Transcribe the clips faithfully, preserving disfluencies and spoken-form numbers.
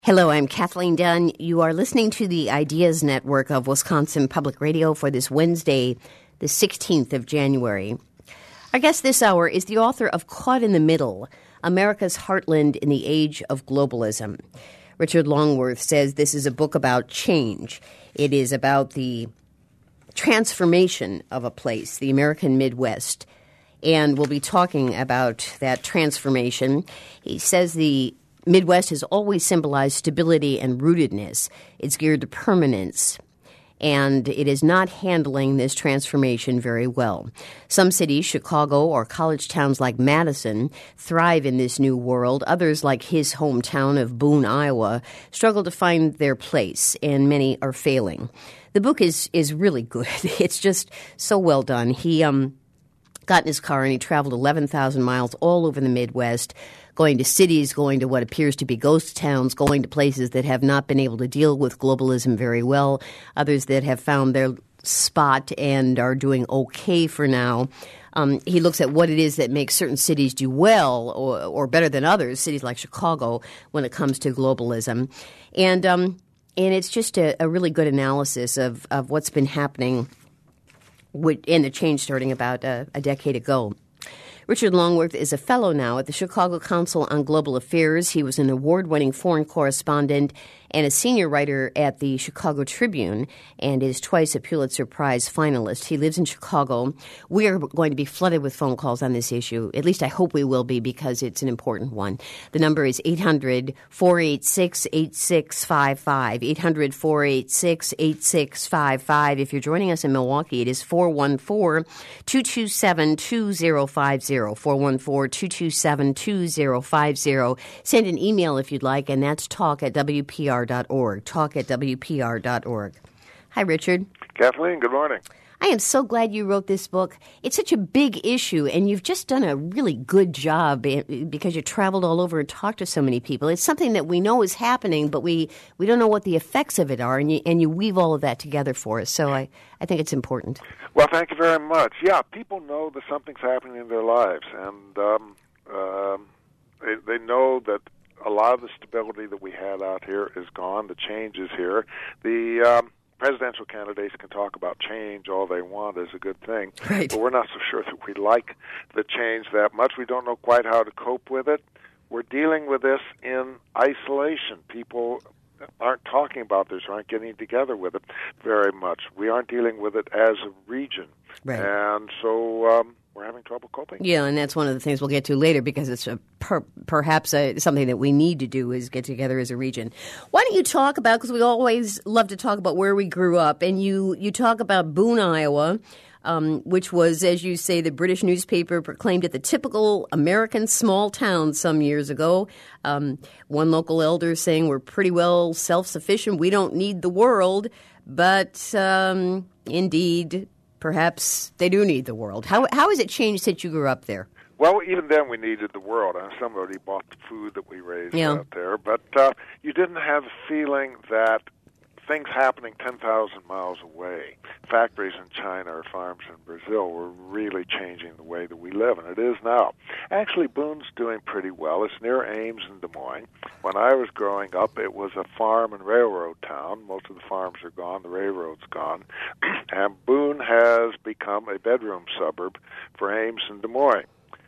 Hello, I'm Kathleen Dunn. You are listening to the Ideas Network of Wisconsin Public Radio for this Wednesday, the sixteenth of January. Our guest this hour is the author of Caught in the Middle, America's Heartland in the Age of Globalism. Richard Longworth says this is a book about change. It is about the transformation of a place, the American Midwest, and we'll be talking about that transformation. He says the Midwest has always symbolized stability and rootedness. It's geared to permanence, and it is not handling this transformation very well. Some cities, Chicago or college towns like Madison, thrive in this new world. Others, like his hometown of Boone, Iowa, struggle to find their place, and many are failing. The book is is really good. It's just so well done. He um got in his car and he traveled eleven thousand miles all over the Midwest, going to cities, going to what appears to be ghost towns, going to places that have not been able to deal with globalism very well, others that have found their spot and are doing okay for now. Um, he looks at what it is that makes certain cities do well or, or better than others, cities like Chicago, when it comes to globalism. And um, and it's just a, a really good analysis of, of what's been happening with, and the change starting about a, a decade ago. Richard Longworth is a fellow now at the Chicago Council on Global Affairs. He was an award-winning foreign correspondent and a senior writer at the Chicago Tribune and is twice a Pulitzer Prize finalist. He lives in Chicago. We are going to be flooded with phone calls on this issue. At least I hope we will be, because it's an important one. The number is eight hundred, four eight six, eight six five five, eight hundred, four eight six, eight six five five. If you're joining us in Milwaukee, it is four one four, two two seven, two zero five zero, four one four, two two seven, two zero five zero. Send an email if you'd like, and that's talk at W P R dot org, talk at W P R dot org. Hi, Richard. Kathleen, good morning. I am so glad you wrote this book. It's such a big issue, and you've just done a really good job because you traveled all over and talked to so many people. It's something that we know is happening, but we, we don't know what the effects of it are, and you, and you weave all of that together for us. So I, I think it's important. Well, thank you very much. Yeah, people know that something's happening in their lives, and um, uh, they, they know that a lot of the stability that we had out here is gone. The change is here. The um, presidential candidates can talk about change all they want is a good thing. Right. But we're not so sure that we like the change that much. We don't know quite how to cope with it. We're dealing with this in isolation. People aren't talking about this, aren't getting together with it very much. We aren't dealing with it as a region. Right. And so um, we're having trouble coping. Yeah, and that's one of the things we'll get to later, because it's a per, perhaps a, something that we need to do is get together as a region. Why don't you talk about, because we always love to talk about where we grew up, and you, you talk about Boone, Iowa, um, which was, as you say, the British newspaper proclaimed it the typical American small town some years ago. Um, one local elder saying we're pretty well self-sufficient, we don't need the world, but um, indeed, perhaps they do need the world. How how has it changed since you grew up there? Well, even then we needed the world. Uh, somebody bought the food that we raised yeah. out there. But uh, you didn't have a feeling that things happening ten thousand miles away, factories in China or farms in Brazil, were really changing the way that we live, and it is now. Actually, Boone's doing pretty well. It's near Ames and Des Moines. When I was growing up, it was a farm and railroad town. Most of the farms are gone. The railroad's gone. And Boone has become a bedroom suburb for Ames and Des Moines.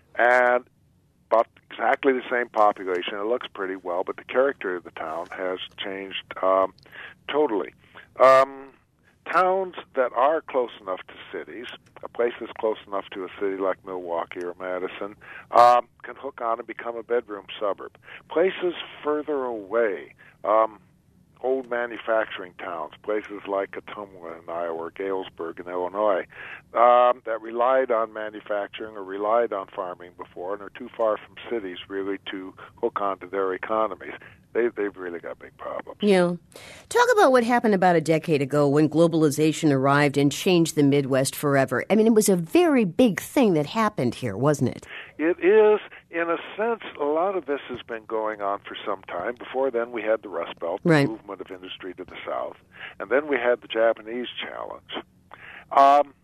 And about exactly the same population. It looks pretty well, but the character of the town has changed um, totally. Um, towns that are close enough to cities, a place that's close enough to a city like Milwaukee or Madison, um, can hook on and become a bedroom suburb. Places further away, um, old manufacturing towns, places like Ottumwa in Iowa or Galesburg in Illinois, um, that relied on manufacturing or relied on farming before and are too far from cities really to hook onto their economies. They, they've really got big problems. Yeah. Talk about what happened about a decade ago when globalization arrived and changed the Midwest forever. I mean, it was a very big thing that happened here, wasn't it? It is. In a sense, a lot of this has been going on for some time. Before then, we had the Rust Belt, right. the movement of industry to the south. And then we had the Japanese challenge. Um,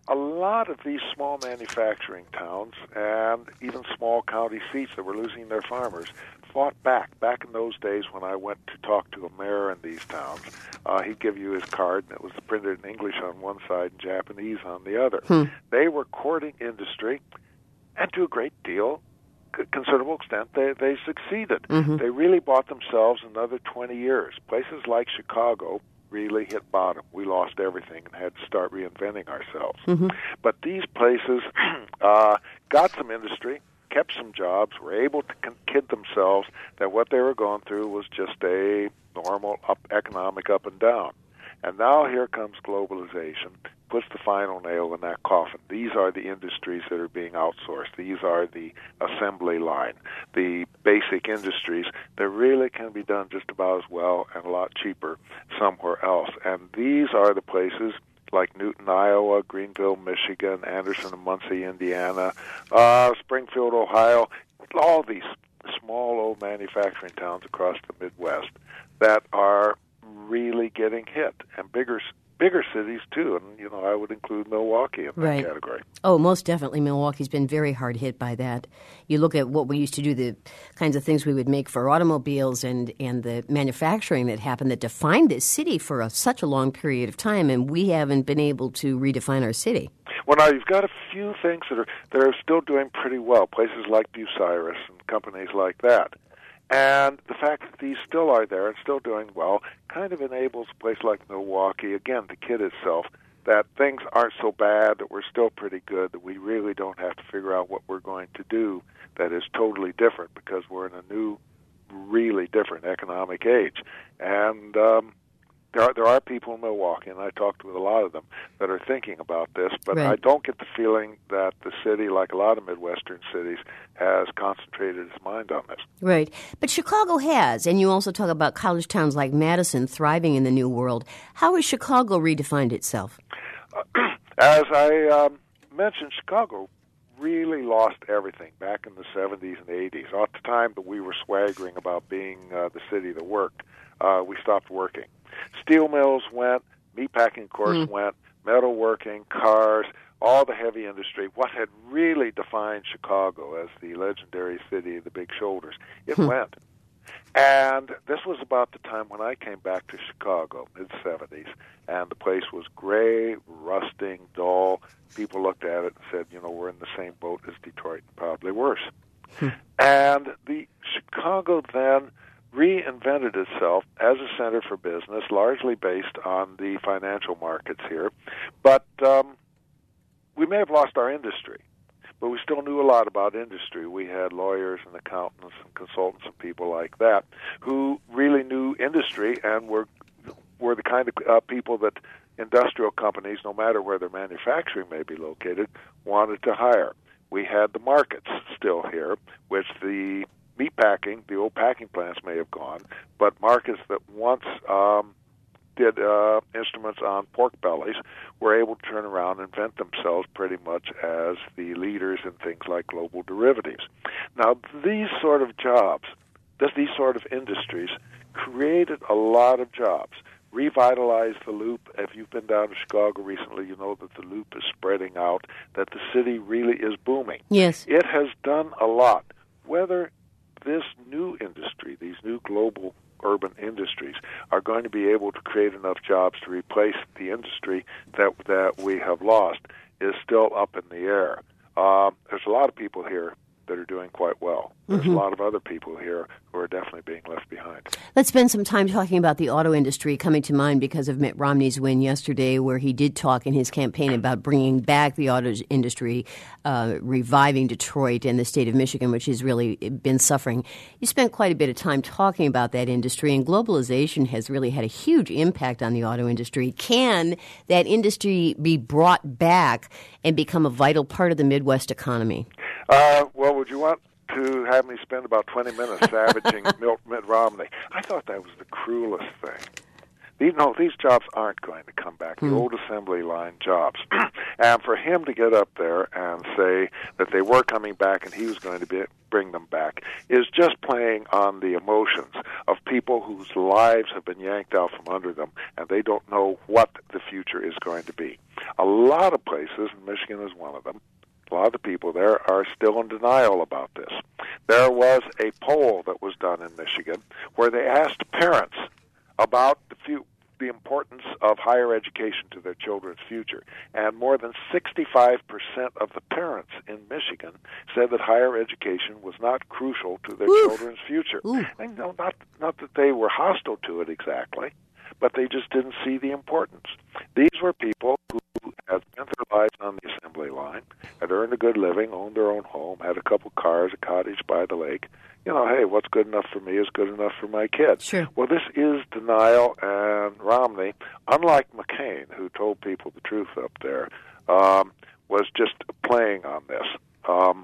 a lot of these small manufacturing towns and even small county seats that were losing their farmers fought back. Back in those days when I went to talk to a mayor in these towns, uh, he'd give you his card, and it was printed in English on one side and Japanese on the other. Hmm. They were courting industry, and to a great deal, considerable extent, they, they succeeded. Mm-hmm. They really bought themselves another twenty years. Places like Chicago really hit bottom. We lost everything and had to start reinventing ourselves. Mm-hmm. But these places uh, got some industry, kept some jobs, were able to con- kid themselves that what they were going through was just a normal up economic up and down. And now here comes globalization, puts the final nail in that coffin. These are the industries that are being outsourced. These are the assembly line, the basic industries that really can be done just about as well and a lot cheaper somewhere else. And these are the places like Newton, Iowa, Greenville, Michigan, Anderson and Muncie, Indiana, uh, Springfield, Ohio, all these small old manufacturing towns across the Midwest that are really getting hit, and bigger bigger cities too, and you know I would include Milwaukee in that right. category. Oh, most definitely, Milwaukee's been very hard hit by that. You look at what we used to do, the kinds of things we would make for automobiles, and and the manufacturing that happened that defined this city for a, such a long period of time, and we haven't been able to redefine our city. Well, now you've got a few things that are that are still doing pretty well. Places like Bucyrus and companies like that. And the fact that these still are there and still doing well kind of enables a place like Milwaukee, again, to kid itself that things aren't so bad, that we're still pretty good, that we really don't have to figure out what we're going to do that is totally different because we're in a new, really different economic age. And um, there are, there are people in Milwaukee, and I talked with a lot of them, that are thinking about this, but right. I don't get the feeling that the city, like a lot of Midwestern cities, has concentrated its mind on this. Right. But Chicago has, and you also talk about college towns like Madison thriving in the New World. How has Chicago redefined itself? Uh, as I um, mentioned, Chicago really lost everything back in the seventies and eighties. At the time that we were swaggering about being uh, the city that worked, uh, we stopped working. Steel mills went, meatpacking, of course, mm. went, metalworking, cars, all the heavy industry. What had really defined Chicago as the legendary city of the big shoulders, it hmm. went. And this was about the time when I came back to Chicago, mid-seventies, and the place was gray, rusting, dull. People looked at it and said, you know, we're in the same boat as Detroit, probably worse. Hmm. And the Chicago then reinvented itself as a center for business, largely based on the financial markets here. But um, we may have lost our industry, but we still knew a lot about industry. We had lawyers and accountants and consultants and people like that who really knew industry and were were the kind of uh, people that industrial companies, no matter where their manufacturing may be located, wanted to hire. We had the markets still here, which the meatpacking, the old packing plants may have gone, but markets that once um, did uh, instruments on pork bellies were able to turn around and invent themselves pretty much as the leaders in things like global derivatives. Now, these sort of jobs, this, these sort of industries, created a lot of jobs, revitalized the Loop. If you've been down to Chicago recently, you know that the Loop is spreading out, that the city really is booming. Yes. It has done a lot. Whether this new industry, these new global urban industries, are going to be able to create enough jobs to replace the industry that that we have lost is still up in the air. Uh, there's a lot of people here that are doing quite well. There's mm-hmm. a lot of other people here who are definitely being left behind. Let's spend some time talking about the auto industry, coming to mind because of Mitt Romney's win yesterday, where he did talk in his campaign about bringing back the auto industry, uh, reviving Detroit and the state of Michigan, which has really been suffering. You spent quite a bit of time talking about that industry, and globalization has really had a huge impact on the auto industry. Can that industry be brought back and become a vital part of the Midwest economy? Uh, well, would you want to have me spend about twenty minutes savaging Mitt Romney? I thought that was the cruelest thing. These, no, these jobs aren't going to come back, the mm. old assembly line jobs. And for him to get up there and say that they were coming back and he was going to be, bring them back is just playing on the emotions of people whose lives have been yanked out from under them, and they don't know what the future is going to be. A lot of places, and Michigan is one of them, a lot of the people there are still in denial about this. There was a poll that was done in Michigan where they asked parents about the few, the importance of higher education to their children's future. And more than sixty-five percent of the parents in Michigan said that higher education was not crucial to their Oof. children's future. Oof. And no, not, not that they were hostile to it exactly, but they just didn't see the importance. These were people who had spent their lives on the assembly line, had earned a good living, owned their own home, had a couple cars, a cottage by the lake. You know, hey, what's good enough for me is good enough for my kids. Sure. Well, this is denial, and Romney, unlike McCain, who told people the truth up there, um, was just playing on this. Um,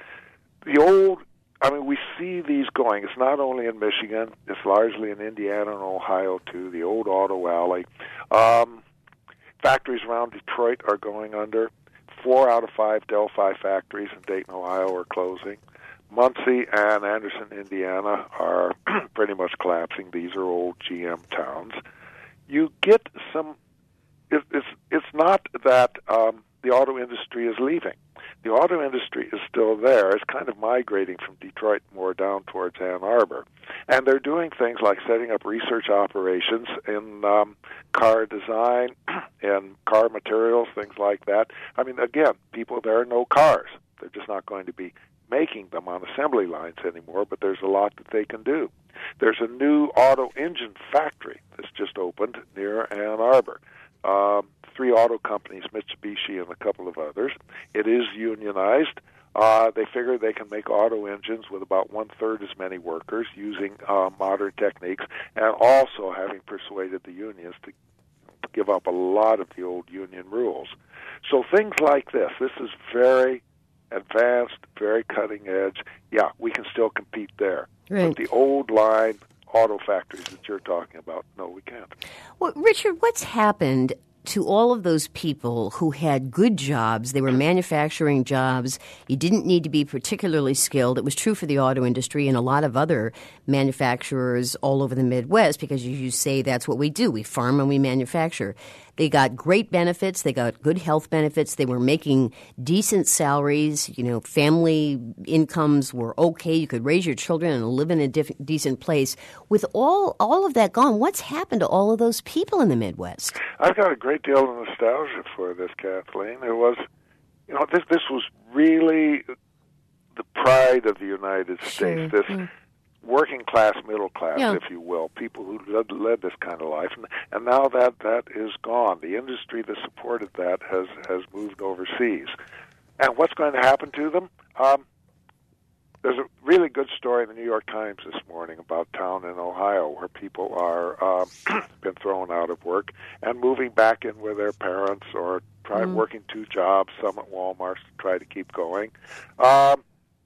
the old, I mean, we see these going. It's not only in Michigan. It's largely in Indiana and Ohio, too, the old Auto Alley. Um, factories around Detroit are going under. Four out of five Delphi factories in Dayton, Ohio are closing. Muncie and Anderson, Indiana are pretty much collapsing. These are old G M towns. You get some, it, it's, it's not that um, the auto industry is leaving. The auto industry is still there. It's kind of migrating from Detroit more down towards Ann Arbor. And they're doing things like setting up research operations in um, car design and car materials, things like that. I mean, again, people, there are no cars. They're just not going to be making them on assembly lines anymore, but there's a lot that they can do. There's a new auto engine factory that's just opened near Ann Arbor. Um, three auto companies, Mitsubishi and a couple of others. It is unionized. Uh, they figure they can make auto engines with about one-third as many workers using uh, modern techniques, and also having persuaded the unions to give up a lot of the old union rules. So things like this, this is very advanced, very cutting edge. Yeah, we can still compete there. Right. But the old line auto factories that you're talking about, no, we can't. Well, Richard, what's happened to all of those people who had good jobs? They were manufacturing jobs. You didn't need to be particularly skilled. It was true for the auto industry and a lot of other manufacturers all over the Midwest, because you say that's what we do. We farm and we manufacture. They got great benefits. They got good health benefits. They were making decent salaries. You know, family incomes were okay. You could raise your children and live in a diff- decent place. With all all of that gone, what's happened to all of those people in the Midwest? I've got a great deal of nostalgia for this, Kathleen. It was, you know, this this was really the pride of the United States. Sure. This. Mm. Working class, middle class, yeah. if you will, people who led, led this kind of life, and, and now that that is gone. The industry that supported that has has moved overseas. And what's going to happen to them? Um, there's a really good story in the New York Times this morning about a town in Ohio where people are um, been thrown out of work and moving back in with their parents, or try mm. working two jobs, some at Walmart to try to keep going. Um,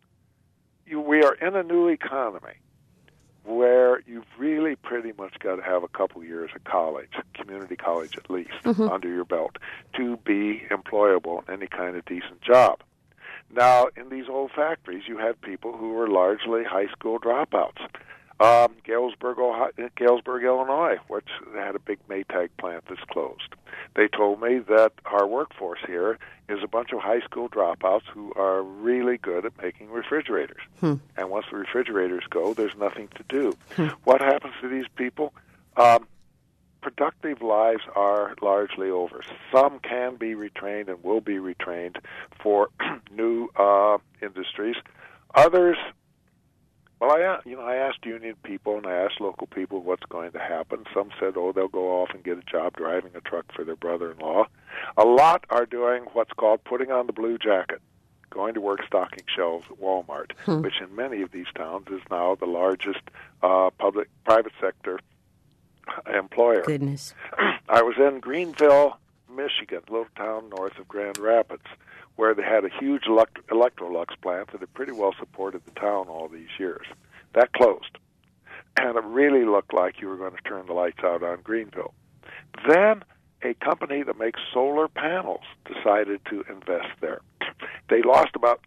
you, we are in a new economy where you've really pretty much got to have a couple years of college, community college at least, mm-hmm. under your belt to be employable in any kind of decent job. Now, in these old factories, you had people who were largely high school dropouts. Um, Galesburg, Ohio, Galesburg, Illinois, which had a big Maytag plant that's closed. They told me that our workforce here is a bunch of high school dropouts who are really good at making refrigerators. Hmm. And once the refrigerators go, there's nothing to do. Hmm. What happens to these people? Um, productive lives are largely over. Some can be retrained and will be retrained for new uh, industries. Others, well, I you know I asked union people and I asked local people what's going to happen. Some said, oh, they'll go off and get a job driving a truck for their brother-in-law. A lot are doing what's called putting on the blue jacket, going to work stocking shelves at Walmart, hmm. which in many of these towns is now the largest uh, public private sector employer. Goodness. I was in Greenville, Michigan, a little town north of Grand Rapids, where they had a huge elect- Electrolux plant that had pretty well supported the town all these years. That closed. and it really looked like you were going to turn the lights out on Greenville. Then a company that makes solar panels decided to invest there. They lost about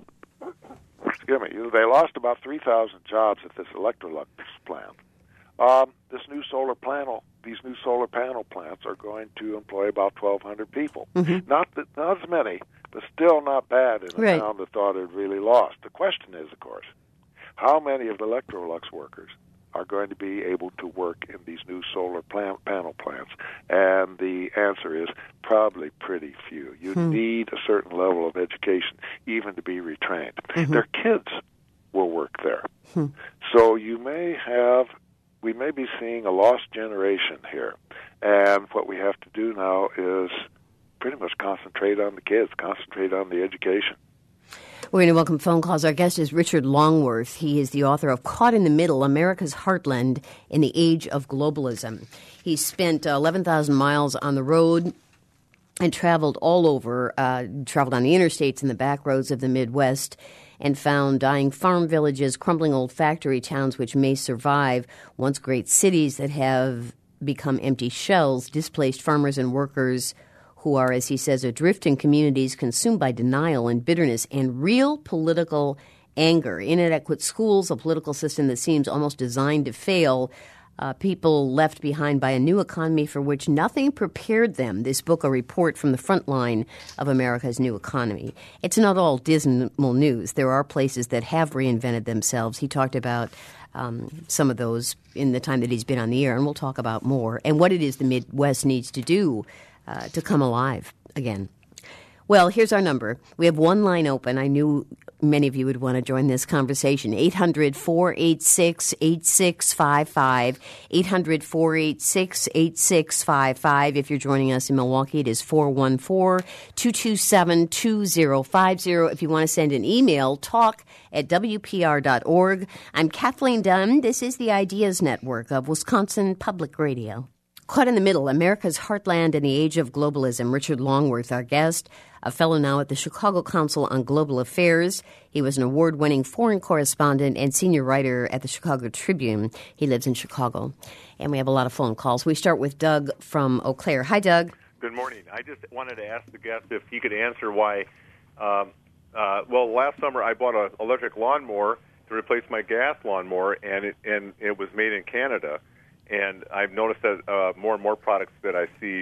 excuse me, they lost about three thousand jobs at this Electrolux plant. Um, this new solar panel, these new solar panel plants are going to employ about twelve hundred people. Mm-hmm. Not that, not as many, but still not bad in a right. town that thought it really lost. The question is, of course, how many of the Electrolux workers are going to be able to work in these new solar plant, panel plants? And the answer is probably pretty few. You hmm. need a certain level of education even to be retrained. Mm-hmm. Their kids will work there. Hmm. So you may have, we may be seeing a lost generation here. And what we have to do now is pretty much concentrate on the kids, concentrate on the education. We're going to welcome phone calls. Our guest is Richard Longworth. He is the author of Caught in the Middle, America's Heartland in the Age of Globalism. He spent uh, eleven thousand miles on the road and traveled all over, uh, traveled on the interstates and the back roads of the Midwest, and found dying farm villages, crumbling old factory towns which may survive, once great cities that have become empty shells, displaced farmers and workers who are, as he says, adrift in communities consumed by denial and bitterness and real political anger. Inadequate schools, a political system that seems almost designed to fail, uh, people left behind by a new economy for which nothing prepared them. This book, a report from the front line of America's new economy. It's not all dismal news. There are places that have reinvented themselves. He talked about um, some of those in the time that he's been on the air, and we'll talk about more, and what it is the Midwest needs to do Uh, to come alive again. Well, here's our number. We have one line open. I knew many of you would want to join this conversation. eight hundred, four eight six, eight six five five. eight hundred, four eight six, eight six five five. If you're joining us in Milwaukee, it is four one four, two two seven, two zero five zero. If you want to send an email, talk at W P R dot org. I'm Kathleen Dunn. This is the Ideas Network of Wisconsin Public Radio. Caught in the Middle, America's Heartland in the Age of Globalism. Richard Longworth, our guest, a fellow now at the Chicago Council on Global Affairs. He was an award-winning foreign correspondent and senior writer at the Chicago Tribune. He lives in Chicago. And we have a lot of phone calls. We start with Doug from Eau Claire. Hi, Doug. Good morning. I just wanted to ask the guest if he could answer why, um, uh, well, last summer I bought an electric lawnmower to replace my gas lawnmower, and it, and it was made in Canada. And I've noticed that uh, more and more products that I see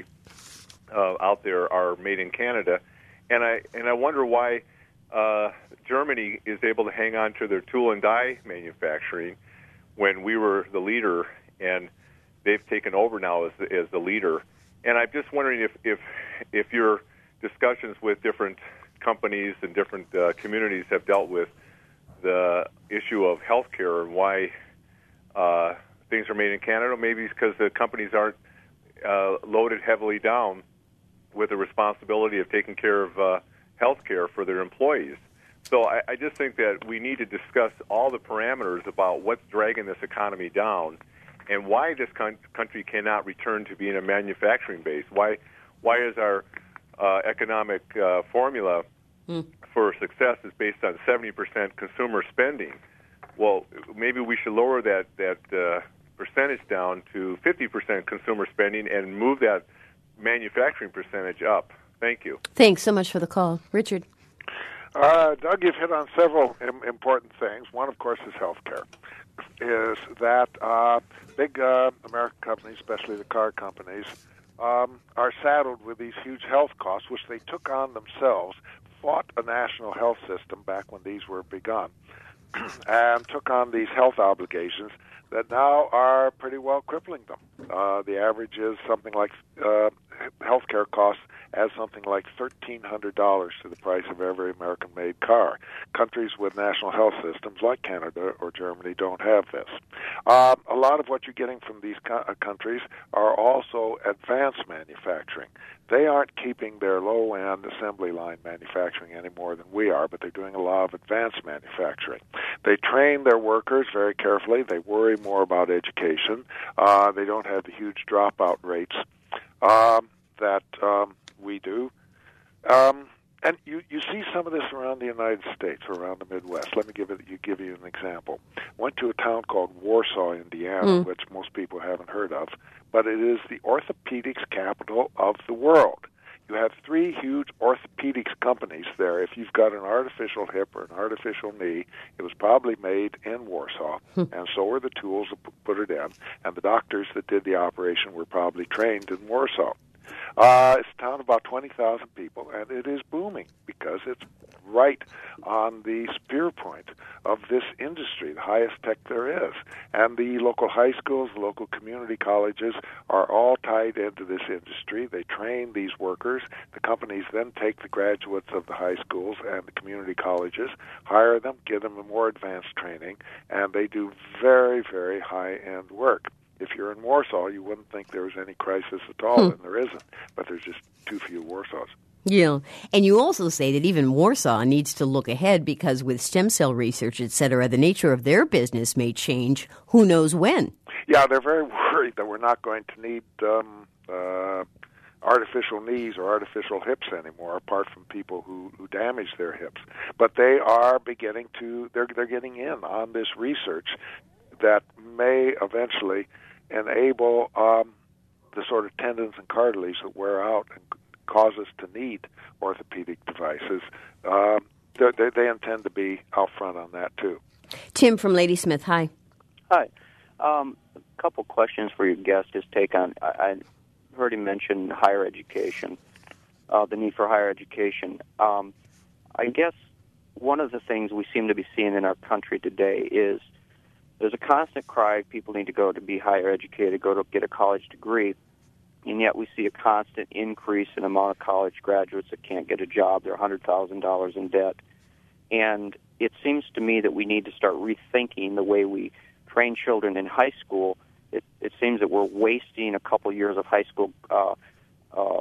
uh, out there are made in Canada, and I and I wonder why uh, Germany is able to hang on to their tool and die manufacturing when we were the leader, and they've taken over now as the, as the leader. And I'm just wondering if if if your discussions with different companies and different uh, communities have dealt with the issue of healthcare and why. Uh, Things are made in Canada. Maybe it's because the companies aren't uh, loaded heavily down with the responsibility of taking care of uh, health care for their employees. So I, I just think that we need to discuss all the parameters about what's dragging this economy down and why this con- country cannot return to being a manufacturing base. Why, why is our uh, economic uh, formula mm. for success is based on seventy percent consumer spending? Well, maybe we should lower that, that uh, percentage down to fifty percent consumer spending and move that manufacturing percentage up. Thank you. Thanks so much for the call. Richard. Uh, Doug, you've hit on several im- important things. One, of course, is healthcare. Is that uh, big uh, American companies, especially the car companies, um, are saddled with these huge health costs, which they took on themselves, fought a national health system back when these were begun, and took on these health obligations that now are pretty well crippling them. Uh, the average is something like uh, healthcare costs as something like thirteen hundred dollars to the price of every American-made car. Countries with national health systems like Canada or Germany don't have this. Uh, a lot of what you're getting from these co- uh, countries are also advanced manufacturing. They aren't keeping their low-end assembly line manufacturing any more than we are, but they're doing a lot of advanced manufacturing. They train their workers very carefully. They worry more about education. Uh, they don't have the huge dropout rates um, that um, we do. Um, and you, you see some of this around the United States or around the Midwest. Let me give it you give you an example. Went to a town called Warsaw, Indiana, mm. which most people haven't heard of, but it is the orthopedics capital of the world. You have three huge orthopedics companies there. If you've got an artificial hip or an artificial knee, it was probably made in Warsaw, and so were the tools to put it in, and the doctors that did the operation were probably trained in Warsaw. Uh, it's a town of about twenty thousand people, and it is booming because it's right on the spear point of this industry, the highest tech there is. And the local high schools, the local community colleges are all tied into this industry. They train these workers. The companies then take the graduates of the high schools and the community colleges, hire them, give them a more advanced training, and they do very, very high-end work. If you're in Warsaw, you wouldn't think there was any crisis at all, hmm. and there isn't. But there's just too few Warsaws. Yeah. And you also say that even Warsaw needs to look ahead because with stem cell research, et cetera, the nature of their business may change who knows when. Yeah, they're very worried that we're not going to need um, uh, artificial knees or artificial hips anymore, apart from people who, who damage their hips. But they are beginning to, they're, they're getting in on this research that may eventually enable um, the sort of tendons and cartilage that wear out and cause us to need orthopedic devices. Um, they, they intend to be out front on that, too. Tim from Ladysmith, hi. Hi. Um, a couple questions for your guest. His take on, I, I heard him mention higher education, uh, the need for higher education. Um, I guess one of the things we seem to be seeing in our country today is there's a constant cry, people need to go to be higher educated, go to get a college degree, and yet we see a constant increase in the amount of college graduates that can't get a job. They're one hundred thousand dollars in debt. And it seems to me that we need to start rethinking the way we train children in high school. It, it seems that we're wasting a couple years of high school uh, uh,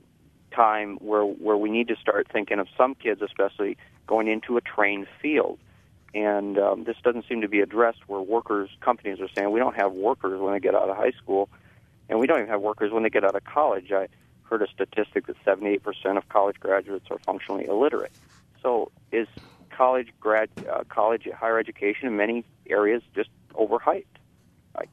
time where, where we need to start thinking of some kids, especially, going into a trained field. And um, this doesn't seem to be addressed where workers, companies are saying we don't have workers when they get out of high school, and we don't even have workers when they get out of college. I heard a statistic that seventy-eight percent of college graduates are functionally illiterate. So is college grad, uh, college higher education in many areas just overhyped? I,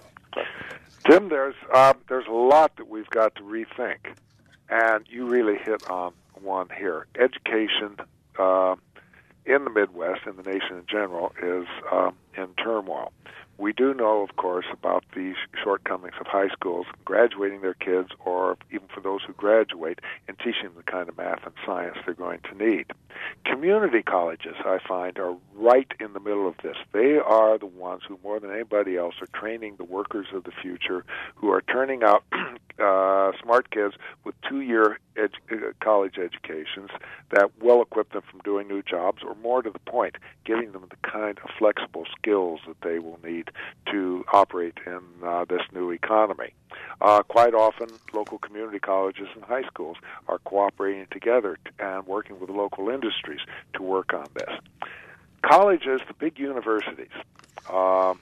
Tim, there's uh, there's a lot that we've got to rethink, and you really hit on one here. Education uh, in the Midwest, in the nation in general, is um, in turmoil. We do know, of course, about the shortcomings of high schools graduating their kids, or even for those who graduate, and teaching them the kind of math and science they're going to need. Community colleges, I find, are right in the middle of this. They are the ones who, more than anybody else, are training the workers of the future, who are turning out uh, smart kids with two-year edu- college educations that will equip them from doing new jobs, or more to the point, giving them the kind of flexible skills that they will need to operate in uh, this new economy. Uh, quite often, local community colleges and high schools are cooperating together and working with local industries to work on this. Colleges, the big universities, uh,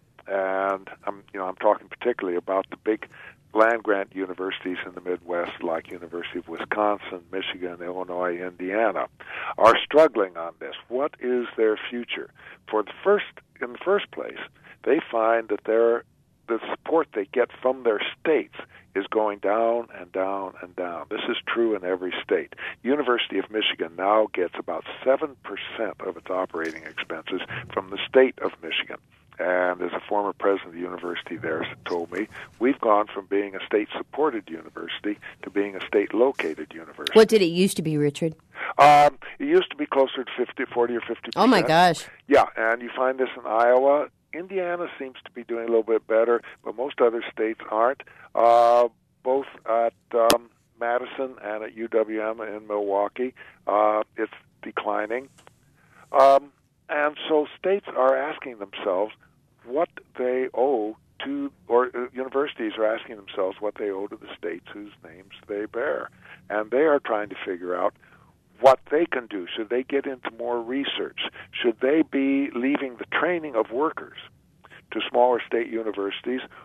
and I'm, you know, I'm talking particularly about the big land-grant universities in the Midwest, like University of Wisconsin, Michigan, Illinois, Indiana, are struggling on this. What is their future? For the first, in the first place, they find that their the support they get from their states is going down and down and down. This is true in every state. University of Michigan now gets about seven percent of its operating expenses from the state of Michigan. And as a former president of the university there told me, we've gone from being a state-supported university to being a state-located university. What did it used to be, Richard? Um, it used to be closer to fifty, forty or fifty percent. Oh, my gosh. Yeah, and you find this in Iowa. Indiana seems to be doing a little bit better, but most other states aren't. Uh, both at um, Madison and at U W M in Milwaukee, uh, it's declining. Um, and so states are asking themselves what they owe to, or uh, universities are asking themselves what they owe to the states whose names they bear. And they are trying to figure out what they can do. Should they get into more research? Should they be leaving the training of workers to smaller state universities,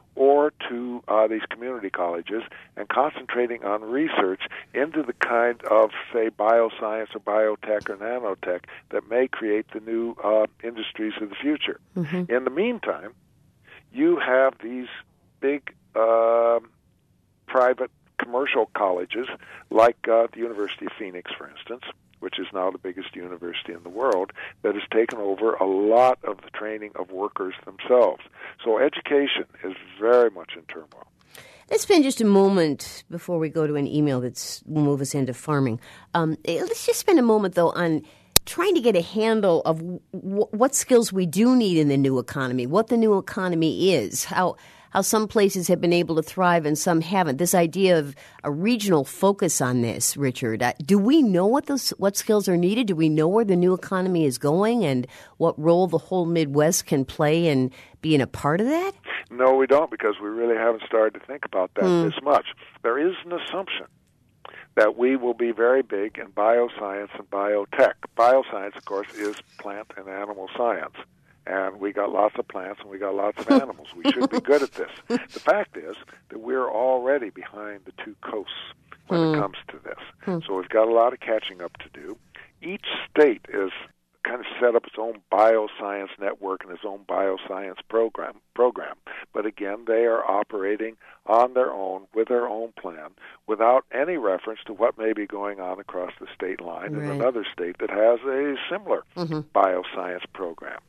or to uh, these community colleges and concentrating on research into the kind of, say, bioscience or biotech or nanotech that may create the new uh, industries of the future. Mm-hmm. In the meantime, you have these big uh, private commercial colleges like uh, the University of Phoenix, for instance, which is now the biggest university in the world, that has taken over a lot of the training of workers themselves. So education is very much in turmoil. Let's spend just a moment before we go to an email that's will move us into farming. Um, let's just spend a moment, though, on trying to get a handle of w- what skills we do need in the new economy, what the new economy is, how how some places have been able to thrive and some haven't. This idea of a regional focus on this, Richard. Uh, do we know what those what skills are needed? Do we know where the new economy is going and what role the whole Midwest can play in being a part of that? No, we don't, because we really haven't started to think about that Hmm. this much. There is an assumption that we will be very big in bioscience and biotech. Bioscience, of course, is plant and animal science. And we got lots of plants and we got lots of animals. We should be good at this. The fact is that we're already behind the two coasts when mm. it comes to this. Mm. So we've got a lot of catching up to do. Each state is kind of set up its own bioscience network and its own bioscience program. program. But again, they are operating on their own, with their own plan, without any reference to what may be going on across the state line right. in another state that has a similar mm-hmm. bioscience program.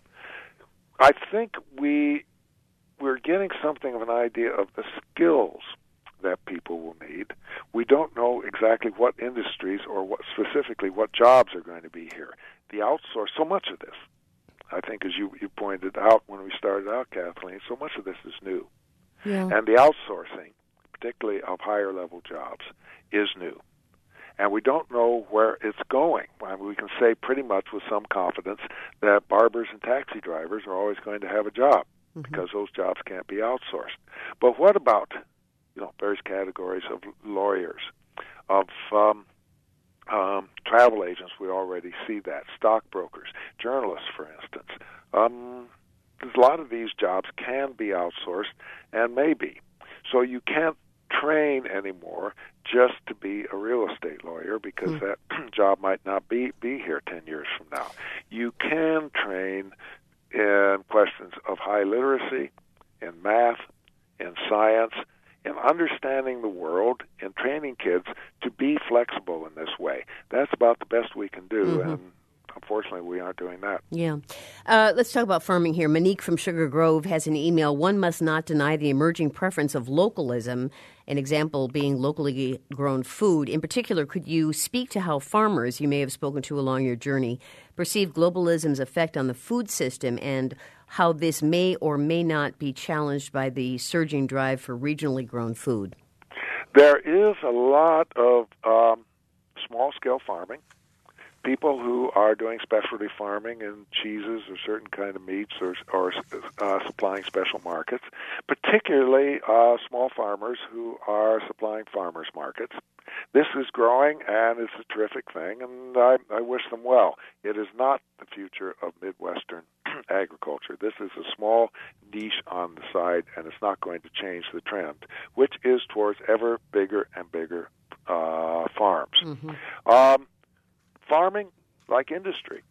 I think we, we're getting something of an idea of the skills that people will need. We don't know exactly what industries or what specifically what jobs are going to be here. The outsource, so much of this, I think, as you, you pointed out when we started out, Kathleen, so much of this is new. Yeah. And the outsourcing, particularly of higher-level jobs, is new. And we don't know where it's going. I mean, we can say pretty much with some confidence that barbers and taxi drivers are always going to have a job mm-hmm. because those jobs can't be outsourced. But what about, you know, various categories of lawyers, of um, um, travel agents? We already see that. Stockbrokers, journalists, for instance. Um, a lot of these jobs can be outsourced and may be. So you can't train anymore just to be a real estate lawyer because mm. that job might not be, be here ten years from now. You can train in questions of high literacy, in math, in science, in understanding the world, and training kids to be flexible in this way. That's about the best we can do, mm-hmm. and unfortunately, we aren't doing that. Yeah. Uh, let's talk about farming here. Monique from Sugar Grove has an email. One must not deny the emerging preference of localism, an example being locally grown food. In particular, could you speak to how farmers you may have spoken to along your journey perceive globalism's effect on the food system and how this may or may not be challenged by the surging drive for regionally grown food? There is a lot of um, small-scale farming. People who are doing specialty farming in cheeses or certain kind of meats or, or uh, supplying special markets, particularly uh, small farmers who are supplying farmers markets. This is growing, and it's a terrific thing, and I, I wish them well. It is not the future of Midwestern agriculture. This is a small niche on the side, and it's not going to change the trend, which is towards ever bigger and bigger uh, farms. Mm-hmm. Um, Farming, like industry,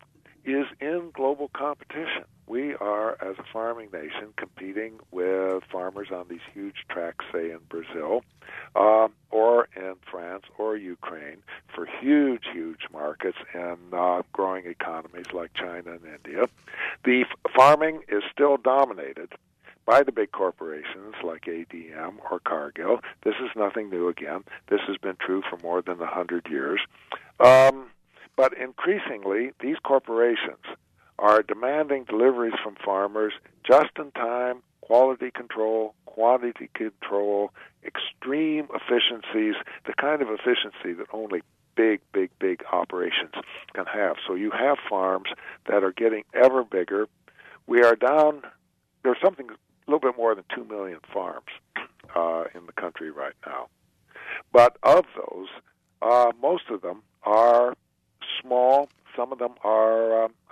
is in global competition. We are, as a farming nation, competing with farmers on these huge tracts, say in Brazil, uh, or in France or Ukraine, for huge, huge markets in uh, growing economies like China and India. The f- farming is still dominated by the big corporations like A D M or Cargill. This is nothing new again. This has been true for more than one hundred years. Um, but increasingly, these corporations are demanding deliveries from farmers just in time, quality control, quantity control, extreme efficiencies, the kind of efficiency that only big, big, big operations can have. So you have farms that are getting ever bigger. We are down, there's something a little bit more than two million farms uh, in the country right now. But of those, uh, most of them are small. Some of them are um,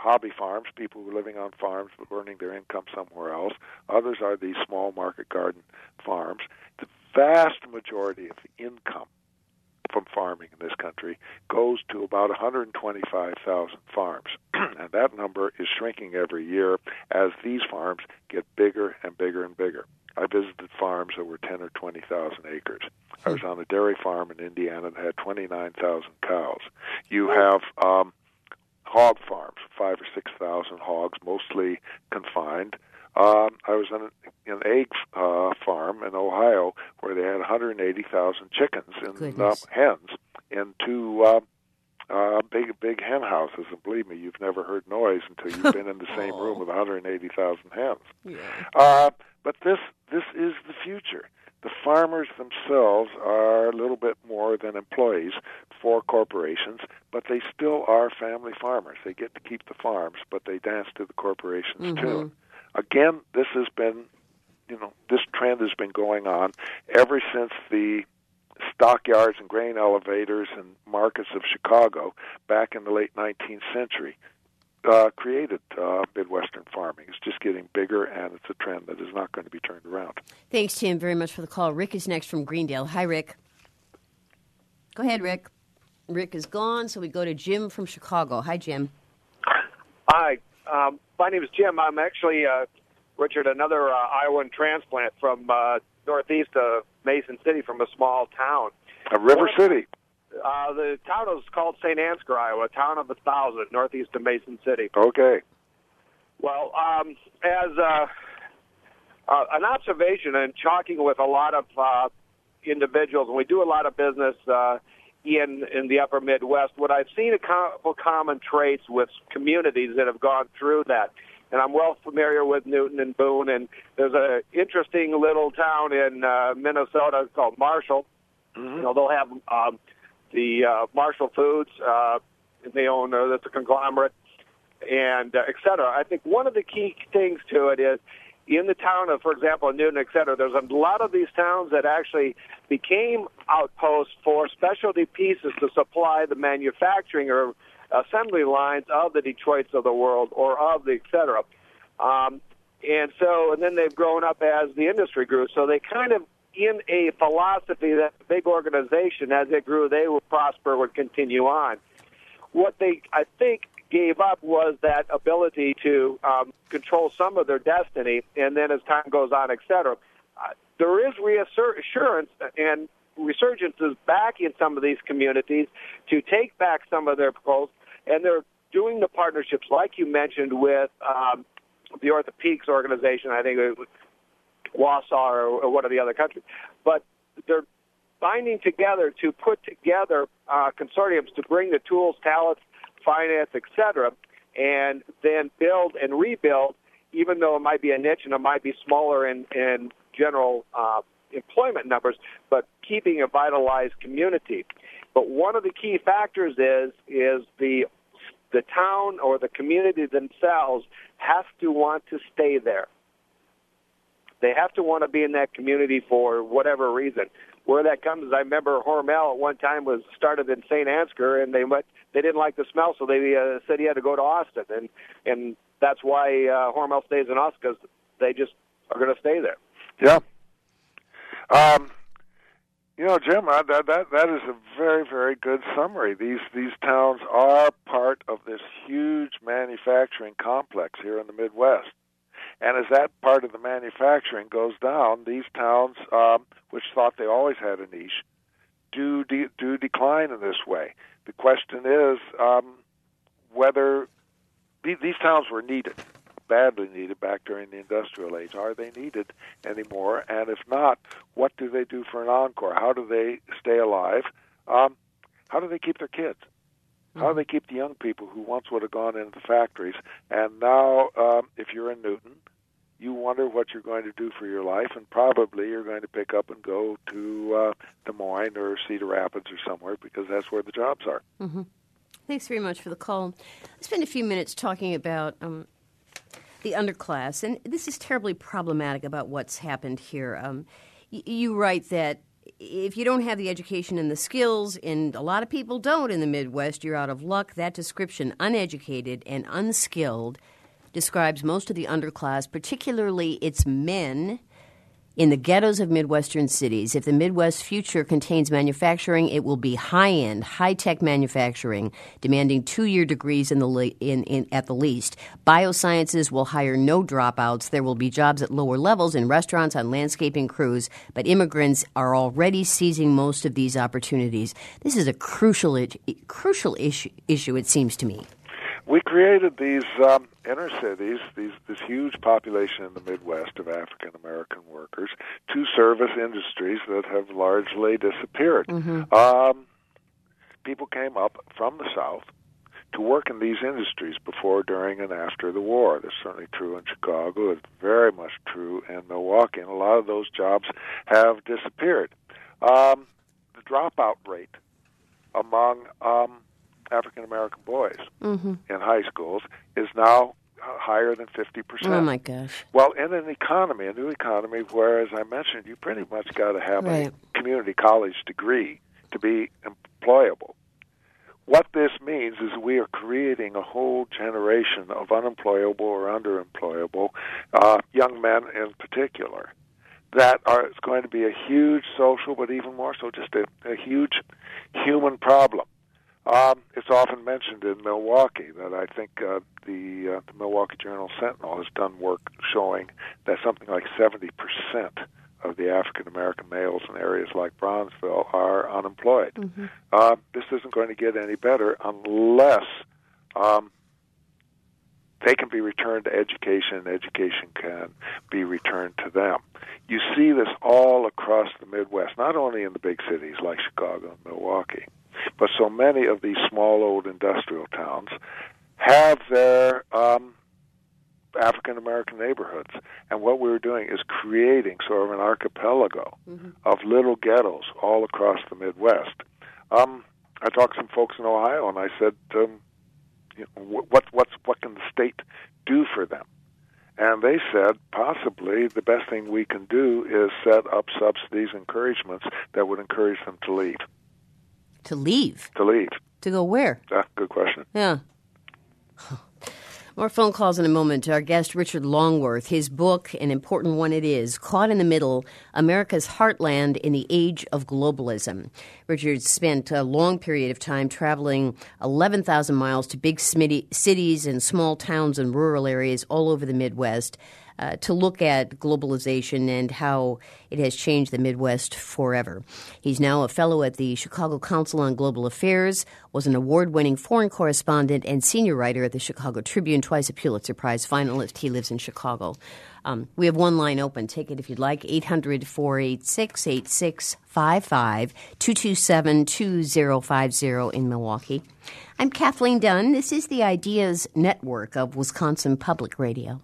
hobby farms, people who are living on farms but earning their income somewhere else. Others are these small market garden farms. The vast majority of the income from farming in this country goes to about one hundred twenty-five thousand farms. And that number is shrinking every year as these farms get bigger and bigger and bigger. I visited farms that were ten or twenty thousand acres. I was on a dairy farm in Indiana that had twenty-nine thousand cows. You have um, hog farms, five or six thousand hogs, mostly confined. Um, I was on an egg uh, farm in Ohio where they had one hundred eighty thousand chickens and uh, hens in two uh, uh, big, big hen houses. And believe me, you've never heard noise until you've been in the same room with one hundred eighty thousand hens. Yeah. Uh, but this this is the future. The farmers themselves are a little bit more than employees for corporations, but they still are family farmers. They get to keep the farms, but they dance to the corporations' mm-hmm. tune. Again, this has been, you know, this trend has been going on ever since the stockyards and grain elevators and markets of Chicago back in the late nineteenth century uh, created uh, Midwestern farming. It's just getting bigger, and it's a trend that is not going to be turned around. Thanks, Tim, very much for the call. Rick is next from Greendale. Hi, Rick. Go ahead, Rick. Rick is gone, so we go to Jim from Chicago. Hi, Jim. Hi. Um, my name is Jim. I'm actually, uh, Richard, another uh, Iowan transplant from uh, northeast of Mason City, from a small town. A River City. Uh, the town is called Saint Ansgar, Iowa, a town of a thousand, northeast of Mason City. Okay. Well, um, as uh, uh, an observation and talking with a lot of uh, individuals, and we do a lot of business uh, in in the upper Midwest, what I've seen a couple common traits with communities that have gone through that. And I'm well familiar with Newton and Boone, and there's an interesting little town in uh, Minnesota called Marshall. Mm-hmm. You know, they'll have um, the uh, Marshall Foods. Uh, they own uh, that's a conglomerate, and uh, et cetera. I think one of the key things to it is in the town of, for example, Newton, et cetera, there's a lot of these towns that actually became outposts for specialty pieces to supply the manufacturing or assembly lines of the Detroits of the world or of the et cetera. Um, and so, and then they've grown up as the industry grew. So they kind of, in a philosophy that a big organization, as it grew, they would prosper, would continue on. What they, I think, gave up was that ability to um, control some of their destiny, and then as time goes on, et cetera. Uh, there is reassurance and resurgences back in some of these communities to take back some of their goals, and they're doing the partnerships, like you mentioned, with um, the Orthopedics organization, I think it was Wausau or, or one of the other countries. But they're binding together to put together uh, consortiums to bring the tools, talents, finance, et cetera, and then build and rebuild, even though it might be a niche and it might be smaller in, in general uh, employment numbers, but keeping a vitalized community. But one of the key factors is is the the town or the community themselves has to want to stay there. They have to want to be in that community for whatever reason. Where that comes is, I remember Hormel at one time was started in Saint Ansgar, and they went, they didn't like the smell, so they uh, said he had to go to Austin, and and that's why uh, Hormel stays in Austin, because they just are going to stay there. Yeah. Um, you know, Jim, uh, that that that is a very very good summary. These these towns are part of this huge manufacturing complex here in the Midwest. And as that part of the manufacturing goes down, these towns, um, which thought they always had a niche, do de- do decline in this way. The question is um, whether th- these towns were needed, badly needed back during the industrial age. Are they needed anymore? And if not, what do they do for an encore? How do they stay alive? Um, how do they keep their kids? How do they keep the young people who once would have gone into the factories? And now, um, if you're in Newton, you wonder what you're going to do for your life, and probably you're going to pick up and go to uh, Des Moines or Cedar Rapids or somewhere, because that's where the jobs are. Mm-hmm. Thanks very much for the call. Let's spend a few minutes talking about um, the underclass, and this is terribly problematic about what's happened here. Um, y- you write that if you don't have the education and the skills, and a lot of people don't in the Midwest, you're out of luck. That description, uneducated and unskilled, describes most of the underclass, particularly its men, in the ghettos of Midwestern cities. If the Midwest future contains manufacturing, it will be high-end, high-tech manufacturing, demanding two-year degrees in the le- in, in, at the least. Biosciences will hire no dropouts. There will be jobs at lower levels in restaurants, on landscaping crews, but immigrants are already seizing most of these opportunities. This is a crucial, crucial issue, issue, it seems to me. We created these um, inner cities, these this huge population in the Midwest of African American workers, to service industries that have largely disappeared. Mm-hmm. Um, people came up from the South to work in these industries before, during, and after the war. That's certainly true in Chicago. It's very much true in Milwaukee, and a lot of those jobs have disappeared. Um, the dropout rate among um, African-American boys mm-hmm. in high schools is now uh, higher than fifty percent. Oh, my gosh. Well, in an economy, a new economy, where, as I mentioned, you pretty much got to have right. a community college degree to be employable. What this means is we are creating a whole generation of unemployable or underemployable uh, young men in particular that are it's going to be a huge social, but even more so just a, a huge human problem. Um, it's often mentioned in Milwaukee that I think uh, the, uh, the Milwaukee Journal Sentinel has done work showing that something like seventy percent of the African-American males in areas like Bronzeville are unemployed. Mm-hmm. Uh, this isn't going to get any better unless um, they can be returned to education and education can be returned to them. You see this all across the Midwest, not only in the big cities like Chicago and Milwaukee, but so many of these small old industrial towns have their um, African-American neighborhoods. And what we were doing is creating sort of an archipelago mm-hmm. of little ghettos all across the Midwest. Um, I talked to some folks in Ohio, and I said, um, you know, what, what's, what can the state do for them? And they said, possibly the best thing we can do is set up subsidies, encouragements that would encourage them to leave. To leave? To leave. To go where? Ah, good question. Yeah. More phone calls in a moment to our guest, Richard Longworth. His book, an important one it is, Caught in the Middle, America's Heartland in the Age of Globalism. Richard spent a long period of time traveling eleven thousand miles to big cities and small towns and rural areas all over the Midwest uh, to look at globalization and how it has changed the Midwest forever. He's now a fellow at the Chicago Council on Global Affairs, was an award-winning foreign correspondent and senior writer at the Chicago Tribune, twice a Pulitzer Prize finalist. He lives in Chicago. Um, we have one line open. Take it if you'd like, eight hundred, four eight six, eight six five five, two two seven, two zero five zero in Milwaukee. I'm Kathleen Dunn. This is the Ideas Network of Wisconsin Public Radio.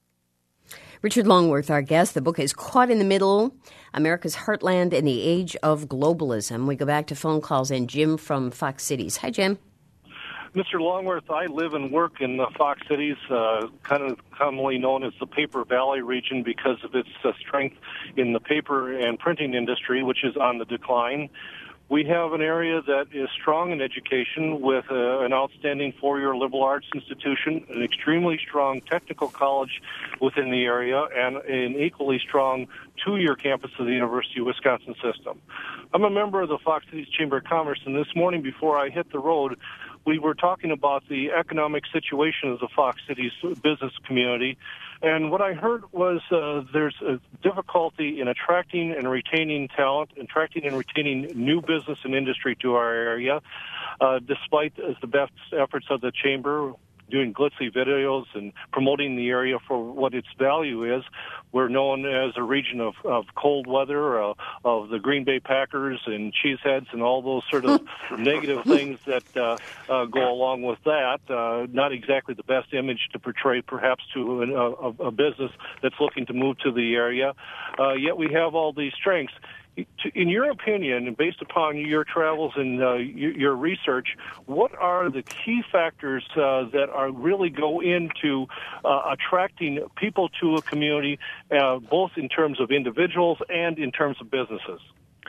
Richard Longworth, our guest. The book is Caught in the Middle, America's Heartland in the Age of Globalism. We go back to phone calls and Jim from Fox Cities. Hi, Jim. Mister Longworth, I live and work in the Fox Cities, uh, kind of commonly known as the Paper Valley region because of its uh, strength in the paper and printing industry, which is on the decline. We have an area that is strong in education with uh, an outstanding four-year liberal arts institution, an extremely strong technical college within the area, and an equally strong two-year campus of the University of Wisconsin system. I'm a member of the Fox Cities Chamber of Commerce, and this morning before I hit the road, we were talking about the economic situation of the Fox Cities business community, and what I heard was uh, there's a difficulty in attracting and retaining talent, attracting and retaining new business and industry to our area, uh, despite uh, the best efforts of the Chamber, doing glitzy videos and promoting the area for what its value is. We're known as a region of, of cold weather, uh, of the Green Bay Packers and cheeseheads and all those sort of negative things that uh, uh, go along with that. Uh, not exactly the best image to portray perhaps to an, a, a business that's looking to move to the area. Uh, yet we have all these strengths. In your opinion, and based upon your travels and uh, your research, what are the key factors uh, that are really go into uh, attracting people to a community, uh, both in terms of individuals and in terms of businesses?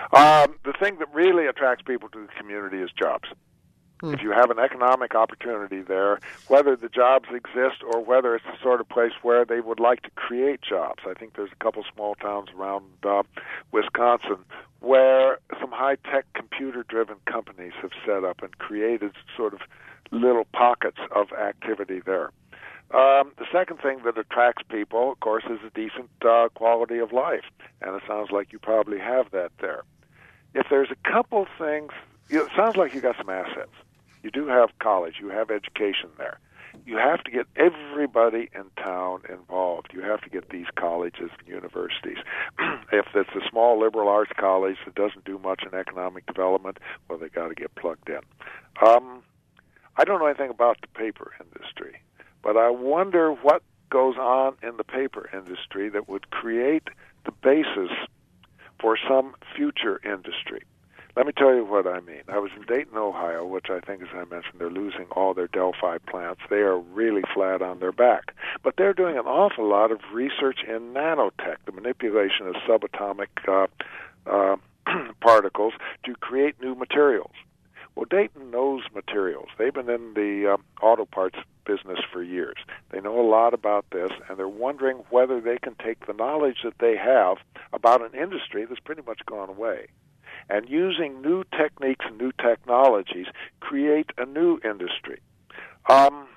Um, the thing that really attracts people to the community is jobs. Hmm. If you have an economic opportunity there, whether the jobs exist or whether it's the sort of place where they would like to create jobs. I think there's a couple small towns around uh, Wisconsin where some high-tech computer-driven companies have set up and created sort of little pockets of activity there. Um, the second thing that attracts people, of course, is a decent uh, quality of life, and it sounds like you probably have that there. If there's a couple things, you know, it sounds like you got some assets. You do have college, you have education there. You have to get everybody in town involved. You have to get these colleges and universities. If it's a small liberal arts college that doesn't do much in economic development, well, they got to get plugged in. Um, I don't know anything about the paper industry, but I wonder what goes on in the paper industry that would create the basis for some future industry. Let me tell you what I mean. I was in Dayton, Ohio, which I think, as I mentioned, they're losing all their Delphi plants. They are really flat on their back. But they're doing an awful lot of research in nanotech, the manipulation of subatomic uh, uh, particles to create new materials. Well, Dayton knows materials. They've been in the um, auto parts business for years. They know a lot about this, and they're wondering whether they can take the knowledge that they have about an industry that's pretty much gone away, and using new techniques and new technologies, create a new industry. Um,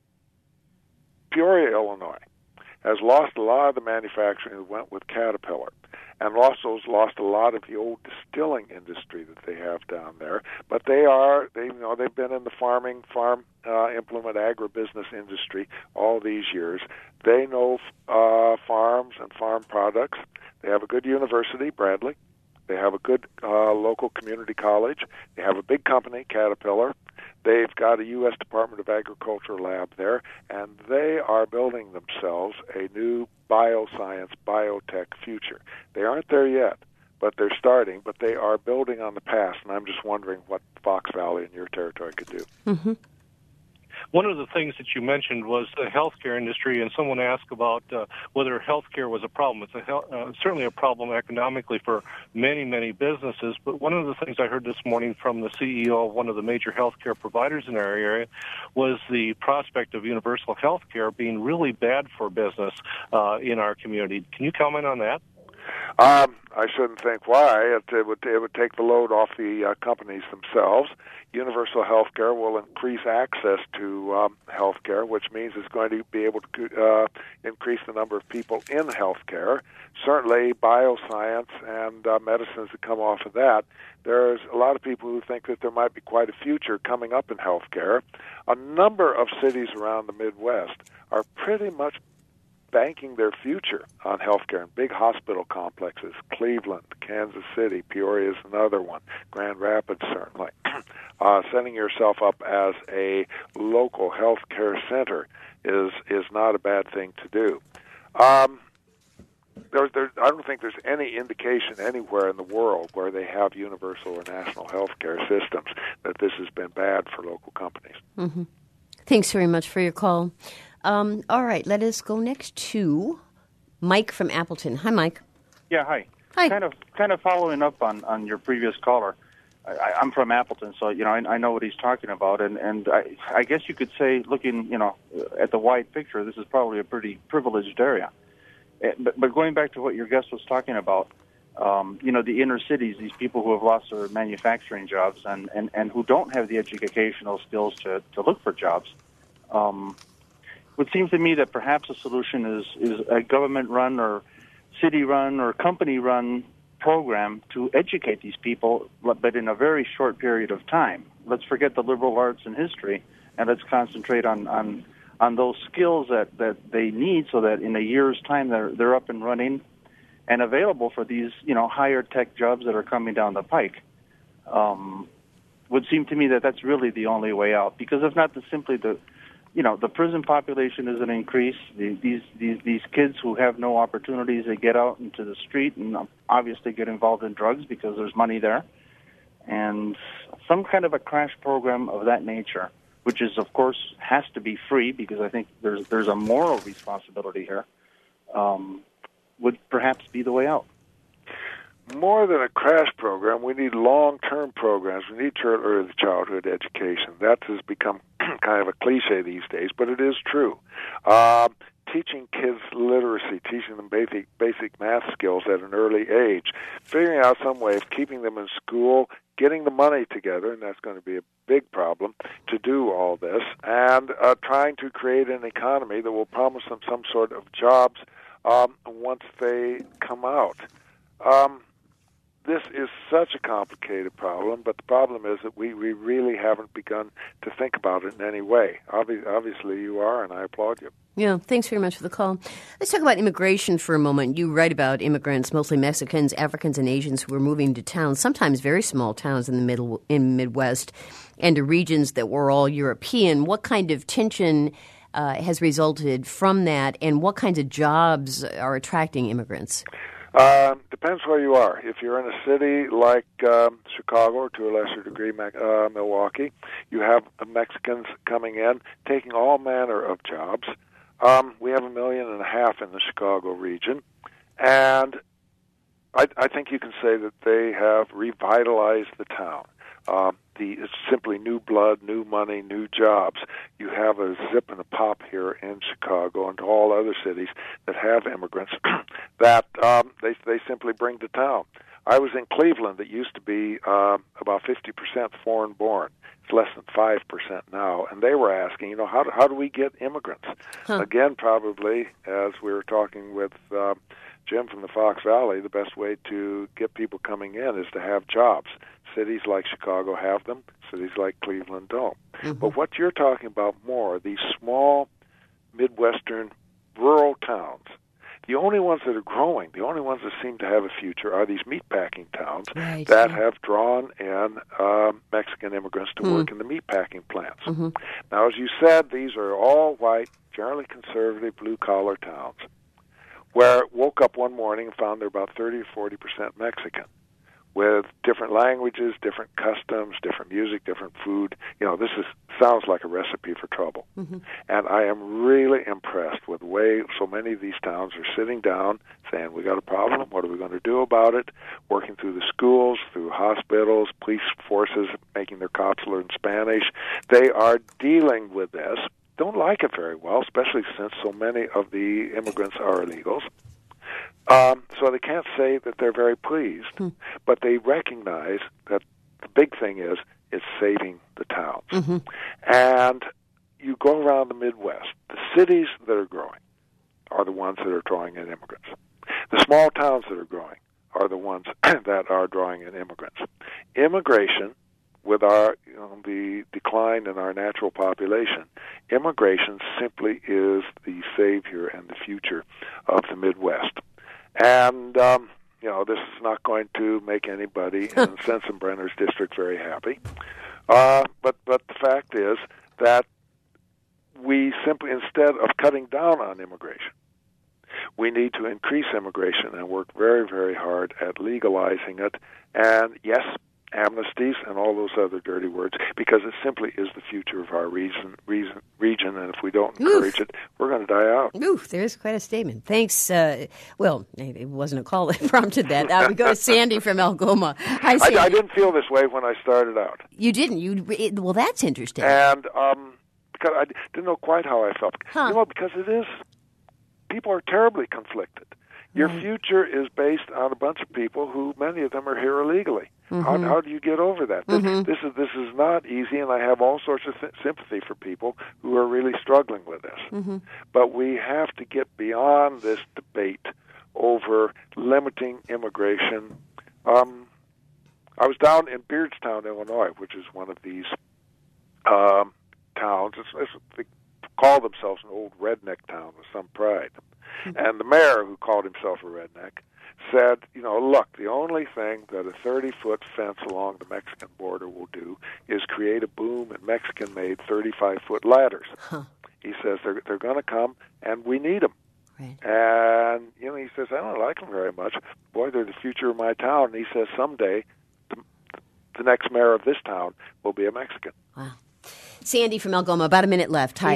Peoria, Illinois, has lost a lot of the manufacturing that went with Caterpillar, and also has lost a lot of the old distilling industry that they have down there. But they are, they you know, they've been in the farming, farm uh, implement agribusiness industry all these years. They know uh, farms and farm products. They have a good university, Bradley. They have a good uh, local community college. They have a big company, Caterpillar. They've got a U S Department of Agriculture lab there, and they are building themselves a new bioscience, biotech future. They aren't there yet, but they're starting, but they are building on the past, and I'm just wondering what Fox Valley in your territory could do. Mm-hmm. One of the things that you mentioned was the healthcare industry, and someone asked about uh, whether healthcare was a problem. It's a hel- uh, certainly a problem economically for many, many businesses. But one of the things I heard this morning from the C E O of one of the major healthcare providers in our area was the prospect of universal healthcare being really bad for business uh, in our community. Can you comment on that? Um, I shouldn't think why. It, it would it would take the load off the uh, companies themselves. Universal health care will increase access to um, health care, which means it's going to be able to uh, increase the number of people in health care. Certainly, bioscience and uh, medicines that come off of that. There's a lot of people who think that there might be quite a future coming up in health care. A number of cities around the Midwest are pretty much banking their future on healthcare in big hospital complexes. Cleveland, Kansas City, Peoria is another one. Grand Rapids, certainly. uh, setting yourself up as a local healthcare center is is not a bad thing to do. Um, there, there, I don't think there's any indication anywhere in the world where they have universal or national healthcare systems that this has been bad for local companies. Mm-hmm. Thanks very much for your call. Um, all right, let us go next to Mike from Appleton. Hi, Mike. Yeah, hi. Hi. Kind of, kind of following up on, on your previous caller. I, I'm from Appleton, so you know I, I know what he's talking about, and and I, I guess you could say, looking you know at the wide picture, this is probably a pretty privileged area. But, but going back to what your guest was talking about, um, you know, the inner cities, these people who have lost their manufacturing jobs and, and, and who don't have the educational skills to, to look for jobs. Um, It would seem to me that perhaps a solution is, is a government-run or city-run or company-run program to educate these people, but in a very short period of time. Let's forget the liberal arts and history, and let's concentrate on, on, on those skills that, that they need so that in a year's time they're, they're up and running and available for these, you know, higher-tech jobs that are coming down the pike. Um, would seem to me that that's really the only way out, because if not, the, simply the You know, the prison population is an increase. The, these these these kids who have no opportunities, they get out into the street and obviously get involved in drugs because there's money there. And some kind of a crash program of that nature, which is, of course, has to be free, because I think there's there's a moral responsibility here, um, would perhaps be the way out. more than a crash program, we need long-term programs. We need early childhood education. That has become kind of a cliche these days, but it is true. Uh, teaching kids literacy, teaching them basic basic math skills at an early age, figuring out some way of keeping them in school, getting the money together, and that's going to be a big problem, to do all this, and uh, trying to create an economy that will promise them some sort of jobs um, once they come out. Um, this is such a complicated problem, but the problem is that we, we really haven't begun to think about it in any way. Obvi- obviously you are, and I applaud you. Yeah, thanks very much for the call. Let's talk about immigration for a moment. You write about immigrants, mostly Mexicans, Africans, and Asians who are moving to towns, sometimes very small towns in the middle in Midwest, and to regions that were all European. What kind of tension uh, has resulted from that, and what kinds of jobs are attracting immigrants? Uh, depends where you are. If you're in a city like um, Chicago, or to a lesser degree uh, Milwaukee, you have Mexicans coming in, taking all manner of jobs. Um, we have a million and a half in the Chicago region, and I, I think you can say that they have revitalized the town. Uh, the it's simply new blood, new money, new jobs. You have a zip and a pop here in Chicago and to all other cities that have immigrants that um, they they simply bring to town. I was in Cleveland that used to be uh, about fifty percent foreign-born. It's less than five percent now, and they were asking, you know, how do, how do we get immigrants? Huh. Again, probably, as we were talking with uh, Jim from the Fox Valley, the best way to get people coming in is to have jobs. Cities like Chicago have them. Cities like Cleveland don't. Mm-hmm. But what you're talking about more, these small, Midwestern, rural towns, the only ones that are growing, the only ones that seem to have a future are these meatpacking towns right, that yeah. have drawn in uh, Mexican immigrants to mm. work in the meatpacking plants. Mm-hmm. Now, as you said, these are all white, generally conservative, blue-collar towns, where woke up one morning and found they're about thirty or forty percent Mexican, with different languages, different customs, different music, different food. You know, this is sounds like a recipe for trouble. Mm-hmm. And I am really impressed with the way so many of these towns are sitting down, saying, we got a problem, what are we going to do about it? Working through the schools, through hospitals, police forces making their cops learn Spanish. They are dealing with this. Don't like it very well, especially since so many of the immigrants are illegals. Um, so they can't say that they're very pleased, hmm. but they recognize that the big thing is is saving the towns. Mm-hmm. And you go around the Midwest, the cities that are growing are the ones that are drawing in immigrants. The small towns that are growing are the ones that are drawing in immigrants. Immigration, with our you know, the decline in our natural population, immigration simply is the savior and the future of the Midwest. And, um, you know, this is not going to make anybody in Sensenbrenner's district very happy. Uh, but, but the fact is that we simply, instead of cutting down on immigration, we need to increase immigration and work very, very hard at legalizing it. And, yes, amnesties and all those other dirty words, because it simply is the future of our reason, reason, region, and if we don't encourage Oof. it, we're going to die out. Oof, there's quite a statement. Thanks. Uh, well, it wasn't a call that prompted that. Uh, we go to Sandy from Algoma. Hi, Sandy. I, I didn't feel this way when I started out. You didn't? You it, Well, that's interesting. And um, because I didn't know quite how I felt. Huh. You know, because it is, people are terribly conflicted. Your right. future is based on a bunch of people who, many of them are here illegally. Mm-hmm. How, how do you get over that? Mm-hmm. This, this is this is not easy, and I have all sorts of th- sympathy for people who are really struggling with this. Mm-hmm. But we have to get beyond this debate over limiting immigration. Um, I was down in Beardstown, Illinois, which is one of these um, towns. It's, it's, they call themselves an old redneck town with some pride. Mm-hmm. And the mayor, who called himself a redneck, said, you know, look, the only thing that a thirty-foot fence along the Mexican border will do is create a boom in Mexican-made thirty-five-foot ladders. Huh. He says they're they're going to come, and we need them. Right. And, you know, he says, I don't like them very much. Boy, they're the future of my town. And he says someday the, the next mayor of this town will be a Mexican. Wow. Sandy from Algoma, about a minute left. Hi.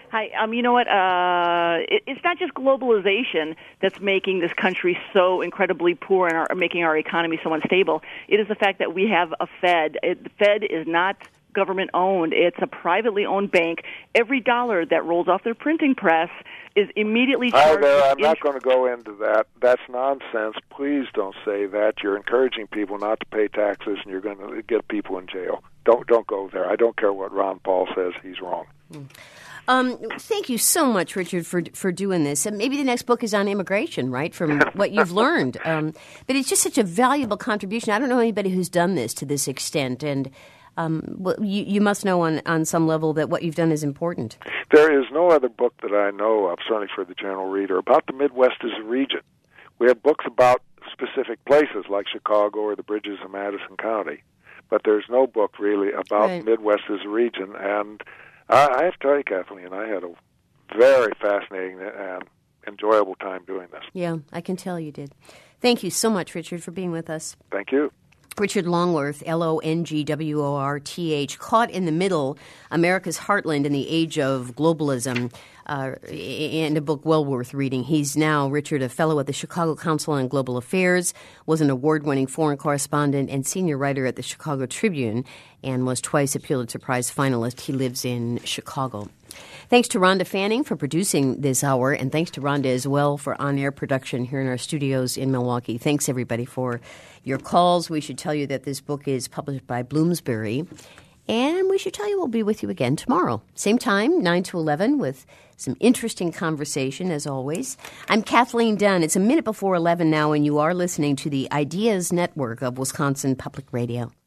Hi. Um, you know what? Uh, it, it's not just globalization that's making this country so incredibly poor and our, making our economy so unstable. It is the fact that we have a Fed. It, the Fed is not government owned. It's a privately owned bank. Every dollar that rolls off their printing press is immediately charged. Hi there. I'm in- not going to go into that. That's nonsense. Please don't say that. You're encouraging people not to pay taxes, and you're going to get people in jail. Don't don't go there. I don't care what Ron Paul says. He's wrong. Mm. Um, thank you so much, Richard, for for doing this. And maybe the next book is on immigration, right, from what you've learned. Um, but it's just such a valuable contribution. I don't know anybody who's done this to this extent. And um, well, you, you must know on, on some level that what you've done is important. There is no other book that I know of, certainly for the general reader, about the Midwest as a region. We have books about specific places like Chicago or the bridges of Madison County. But there's no book really about right. Midwest as a region. And I have to tell you, Kathleen, I had a very fascinating and enjoyable time doing this. Yeah, I can tell you did. Thank you so much, Richard, for being with us. Thank you. Richard Longworth, L O N G W O R T H, Caught in the Middle, America's Heartland in the Age of Globalism, uh, and a book well worth reading. He's now, Richard, a fellow at the Chicago Council on Global Affairs, was an award-winning foreign correspondent and senior writer at the Chicago Tribune, and was twice a Pulitzer Prize finalist. He lives in Chicago. Thanks to Rhonda Fanning for producing this hour, and thanks to Rhonda as well for on-air production here in our studios in Milwaukee. Thanks, everybody, for your calls. We should tell you that this book is published by Bloomsbury, and we should tell you we'll be with you again tomorrow. Same time, nine to eleven, with some interesting conversation, as always. I'm Kathleen Dunn. It's a minute before eleven now, and you are listening to the Ideas Network of Wisconsin Public Radio.